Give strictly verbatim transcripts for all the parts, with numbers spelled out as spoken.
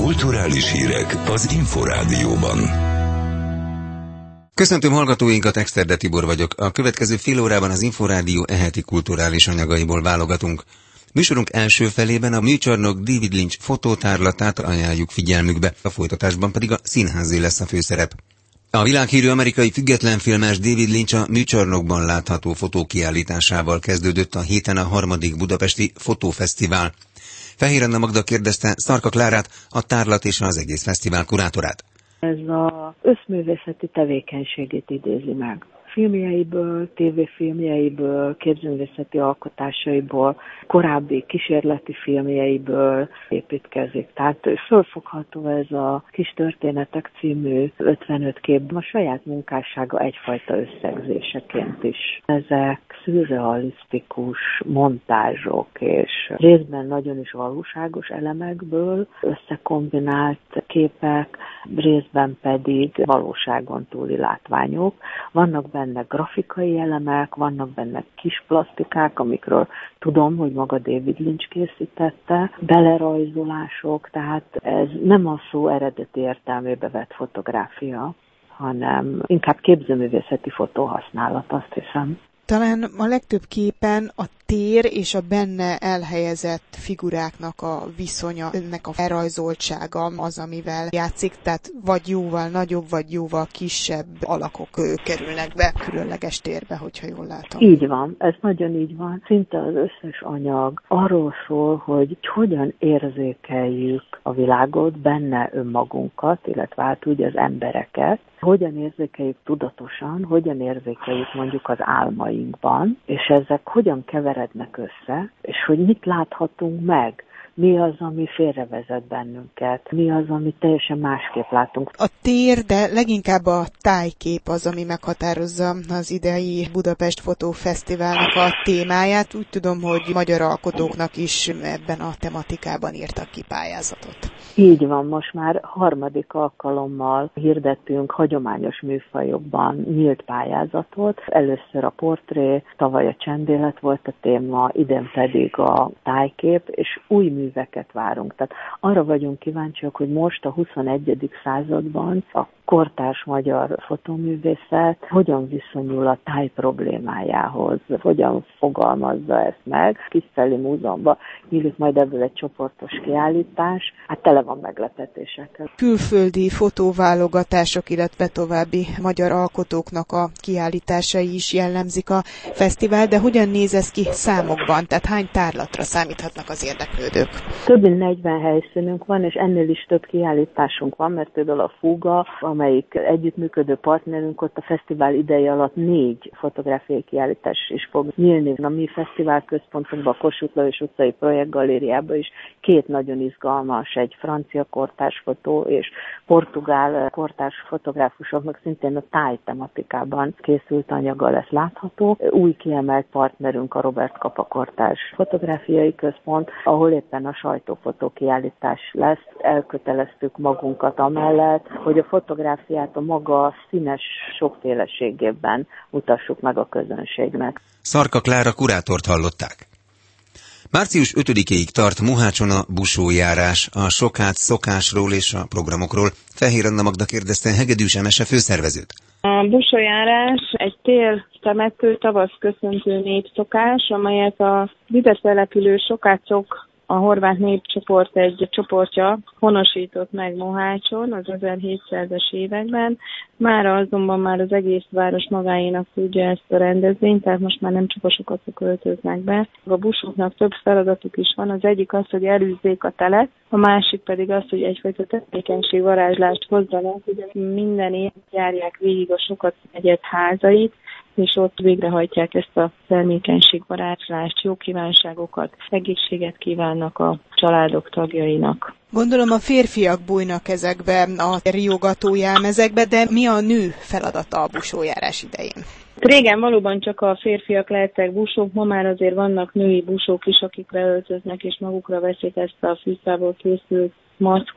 Kulturális hírek az Inforádióban. Köszöntöm hallgatóinkat, Exterde Tibor vagyok. A következő fél órában az Inforádió eheti kulturális anyagaiból válogatunk. Műsorunk első felében a műcsarnok David Lynch fotótárlatát ajánljuk figyelmükbe, a folytatásban pedig a színházé lesz a főszerep. A világhírű amerikai független filmes David Lynch a műcsarnokban látható fotókiállításával kezdődött a héten a harmadik budapesti fotófesztivál. Fehér Anna Magda kérdezte Szarka Klárát, a tárlat és az egész fesztivál kurátorát. Ez az összművészeti tevékenységét idézi meg. Filmjeiből, tévéfilmjeiből, képzőművészeti alkotásaiból, korábbi kísérleti filmjeiből építkezik. Tehát fölfogható ez a Kis történetek című ötvenöt képben a saját munkássága egyfajta összegzéseként is. Ezek szürrealisztikus montázsok és részben nagyon is valóságos elemekből összekombinált képek, részben pedig valóságon túli látványok. Vannak benne grafikai elemek, vannak benne kis plastikák, amikről tudom, hogy maga David Lynch készítette, belerajzolások, tehát ez nem a szó eredeti értelmébe vett fotográfia, hanem inkább képzőművészeti fotóhasználat, azt hiszem. Talán a legtöbb képen a tér és a benne elhelyezett figuráknak a viszonya, ennek a elrajzoltsága az, amivel játszik, tehát vagy jóval nagyobb, vagy jóval kisebb alakok kerülnek be különleges térbe, hogyha jól látom. Így van, ez nagyon így van. Szinte az összes anyag arról szól, hogy hogyan érzékeljük a világot, benne önmagunkat, illetve hát úgy az embereket, hogyan érzékeljük tudatosan, hogyan érzékeljük mondjuk az álmainkban, és ezek hogyan keverednek össze, és hogy mit láthatunk meg. Mi az, ami félrevezet bennünket? Mi az, amit teljesen másképp látunk? A tér, de leginkább a tájkép az, ami meghatározza az idei Budapest Fotófesztiválnak a témáját. Úgy tudom, hogy magyar alkotóknak is ebben a tematikában írtak ki pályázatot. Így van, most már harmadik alkalommal hirdettünk hagyományos műfajokban nyílt pályázatot. Először a portré, tavaly a csendélet volt a téma, idén pedig a tájkép, és új műveket várunk. Tehát arra vagyunk kíváncsiak, hogy most a huszonegyedik században a kortárs magyar fotóművészet hogyan viszonyul a táj problémájához, hogyan fogalmazza ezt meg. Kiszeli Múzeumban nyílik majd ebből egy csoportos kiállítás, hát tele van meglepetésekkel. Külföldi fotóválogatások, illetve további magyar alkotóknak a kiállításai is jellemzik a fesztivál, de hogyan néz ez ki számokban? Tehát hány tárlatra számíthatnak az érdeklődők? Több mint negyven helyszínünk van, és ennél is több kiállításunk van, mert például a Fúga, amelyik együttműködő partnerünk, ott a fesztivál ideje alatt négy fotográfiai kiállítás is fog nyílni. A mi fesztivál központunkban, a Kossuth Lajos utcai projektgalériában is két nagyon izgalmas, egy francia kortárs fotó és portugál kortárs fotográfusoknak szintén a táj tematikában készült anyaga lesz látható. Új kiemelt partnerünk a Robert Capa kortárs fotográfiai központ, ahol éppen a sajtófotó kiállítás lesz. Elköteleztük magunkat amellett, hogy a fotográfiát a maga színes sokféleségében mutassuk meg a közönségnek. Szarka Klára kurátort hallották. március ötödikéig tart Mohácson a busójárás, a Sokác szokásról és a programokról. Fehér Anna Magda kérdezte Hegedűs Emese főszervezőt. A busójárás egy tél-temető, tavasz köszöntő népszokás, amelyet a ide települő sokácok, a horvát népcsoport egy csoportja honosított meg Mohácson az ezerhétszázas években. Mára azonban már az egész város magáénak tudja ezt a rendezvényt, tehát most már nem csak a sokacok költöznek be. A busoknak több feladatuk is van, az egyik az, hogy elűzzék a telet, a másik pedig az, hogy egyfajta tevékenységvarázslást hozzanak, ugye minden év járják végig a Sokac negyed házait, és ott végrehajtják ezt a termékenységvarázslást, jó kívánságokat, egészséget kívánnak a családok tagjainak. Gondolom a férfiak bújnak ezekbe a riogató jelmezekbe, de mi a nő feladata a busójárás idején? Régen valóban csak a férfiak lehettek busók, ma már azért vannak női busók is, akik beöltöznek és magukra veszik ezt a fűszából készült maszkot.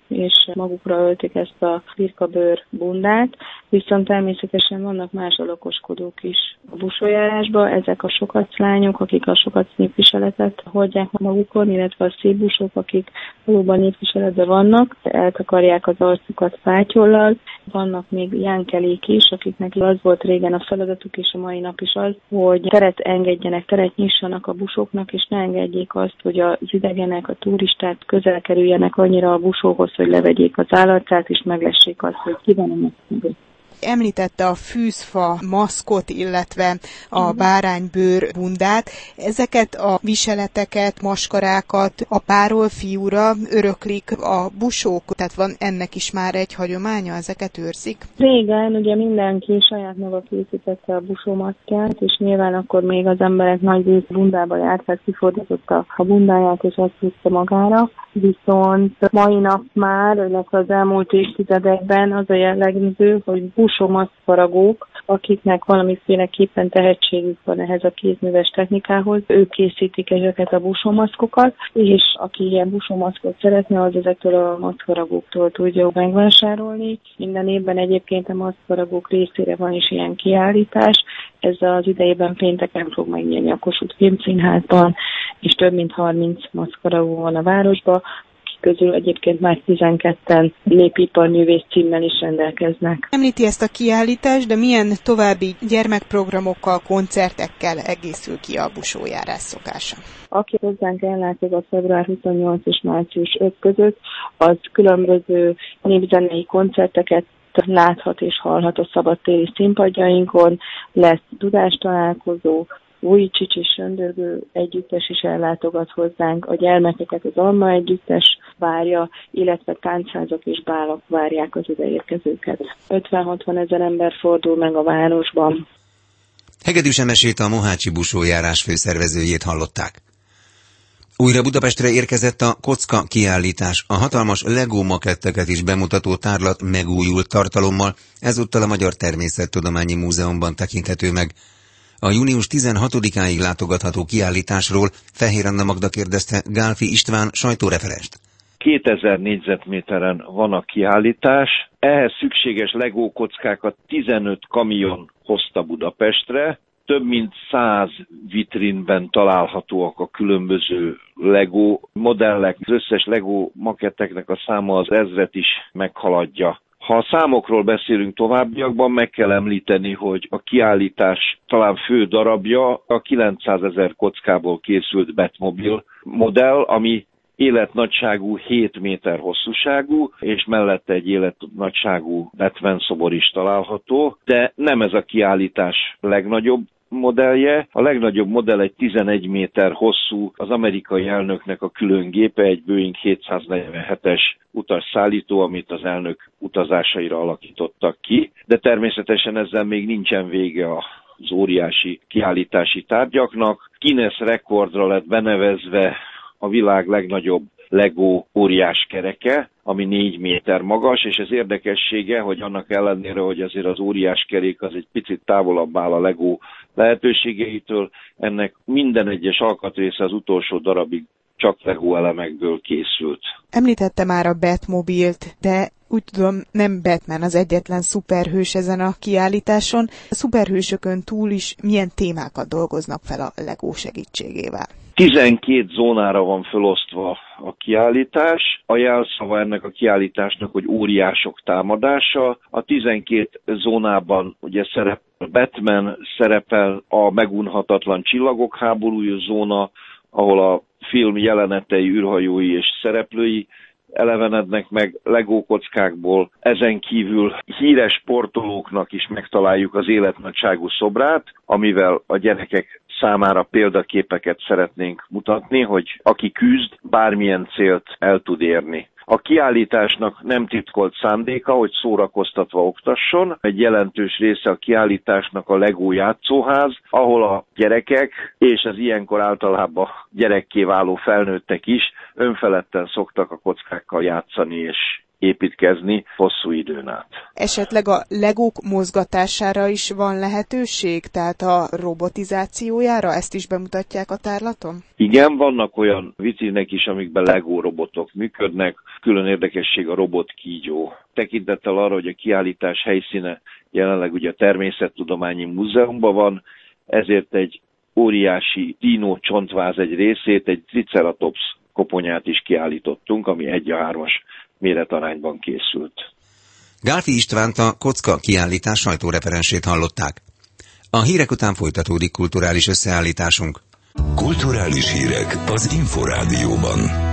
és magukra öltik ezt a birkabőr bundát, viszont természetesen vannak más alakoskodók is a busójárásban, ezek a sokaclányok, akik a sokac népviseletet hordják magukon, illetve a szépbusók, akik valóban népviseletben vannak, eltakarják az arcukat fátyollal. Vannak még jánkelék is, akiknek az volt régen a feladatuk, és a mai nap is az, hogy teret engedjenek, teret nyissanak a busóknak, és ne engedjék azt, hogy az idegenek, a turisták közel kerüljenek annyira a busóhoz, hogy levegyék az állatát, és meglessék azt, hogy ki van a megszűnő. Említette a fűzfa maszkot, illetve a báránybőr bundát. Ezeket a viseleteket, maskarákat apáról fiúra öröklik a busók, tehát van ennek is már egy hagyománya, ezeket őrzik? Régen ugye mindenki saját maga készítette a busómaszkját, és nyilván akkor még az emberek nagy rész bundába járt, tehát kifordította a bundáját, és azt húzta magára. Viszont mai nap már, illetve az elmúlt évtizedekben az a jellemző, hogy busómaszkfaragók, akiknek valamiféleképpen tehetségük van ehhez a kézműves technikához, ők készítik ezeket a busómaszkokat, és aki ilyen busómaszkot szeretne, az ezektől a maszkfaragóktól tudja megvásárolni. Minden évben egyébként a maszkfaragók részére van is ilyen kiállítás, ez az idejében pénteken fog megnyílni a Kossuth Filmszínházban, és több mint harminc maszkfaragó van a városban, közül egyébként már tizenketten népiparművész címmel is rendelkeznek. Említi ezt a kiállítást, de milyen további gyermekprogramokkal, koncertekkel egészül ki a busójárás szokása? Aki hozzánk ellátogat február huszonnyolc és március ötödike között, az különböző népzenei koncerteket láthat és hallhat a szabadtéri színpadjainkon, lesz tudástalálkozó, új Csics és Söndörgő együttes is ellátogat hozzánk, a gyermekeket az Alma együttes várja, illetve táncházak és bálok várják az ideérkezőket. ötven-hatvan ezer ember fordul meg a városban. Hegedűs Emesét, a Mohácsi busójárás főszervezőjét hallották. Újra Budapestre érkezett a Kocka kiállítás, a hatalmas Lego maketteket is bemutató tárlat megújult tartalommal, ezúttal a Magyar Természettudományi Múzeumban tekinthető meg. A június tizenhatodikáig látogatható kiállításról Fehér Anna Magda kérdezte Gálfi István sajtóreferenst. kétezer négyzetméteren van a kiállítás, ehhez szükséges Lego kockákat tizenöt kamion hozta Budapestre, több mint száz vitrínben találhatóak a különböző Lego modellek, az összes Lego maketteknek a száma az ezret is meghaladja. Ha a számokról beszélünk továbbiakban, meg kell említeni, hogy a kiállítás talán fő darabja a kilencszázezer kockából készült Batmobil modell, ami életnagyságú hét méter hosszúságú, és mellette egy életnagyságú Batman szobor is található, de nem ez a kiállítás legnagyobb modellje. A legnagyobb modell egy tizenegy méter hosszú, az amerikai elnöknek a külön gépe, egy Boeing hétszáznegyvenhetes utasszállító, amit az elnök utazásaira alakítottak ki, de természetesen ezzel még nincsen vége az óriási kiállítási tárgyaknak. Guinness rekordra lett benevezve a világ legnagyobb Lego óriás kereke, ami négy méter magas, és ez érdekessége, hogy annak ellenére, hogy azért az óriás kerék az egy picit távolabb áll a Lego lehetőségeitől, ennek minden egyes alkatrésze az utolsó darabig csak Lego elemekből készült. Említette már a Batmobilt, de úgy tudom, nem Batman az egyetlen szuperhős ezen a kiállításon. A szuperhősökön túl is milyen témákat dolgoznak fel a Lego segítségével? tizenkét zónára van felosztva a kiállítás. A jelszava ennek a kiállításnak, hogy óriások támadása. A tizenkét zónában ugye szerepel Batman, szerepel a megunhatatlan csillagok háborúja zóna, ahol a film jelenetei, űrhajói és szereplői elevenednek meg Lego kockákból. Ezen kívül híres sportolóknak is megtaláljuk az életnagyságú szobrát, amivel a gyerekek számára példaképeket szeretnénk mutatni, hogy aki küzd, bármilyen célt el tud érni. A kiállításnak nem titkolt szándéka, hogy szórakoztatva oktasson. Egy jelentős része a kiállításnak a Lego játszóház, ahol a gyerekek és az ilyenkor általában gyerekké váló felnőttek is önfeledten szoktak a kockákkal játszani és építkezni hosszú időn át. Esetleg a legók mozgatására is van lehetőség, tehát a robotizációjára, ezt is bemutatják a tárlaton? Igen, vannak olyan vitrinek is, amikben Lego robotok működnek. Külön érdekesség a robotkígyó. Tekintettel arra, hogy a kiállítás helyszíne jelenleg ugye a Természettudományi Múzeumban van, ezért egy óriási dino csontváz egy részét, egy triceratops koponyát is kiállítottunk, ami egy a hármas méretarányban készült. Gálfi Istvánt, a Kocka kiállítás sajtóreferensét hallották. A hírek után folytatódik kulturális összeállításunk. Kulturális hírek az Inforádióban.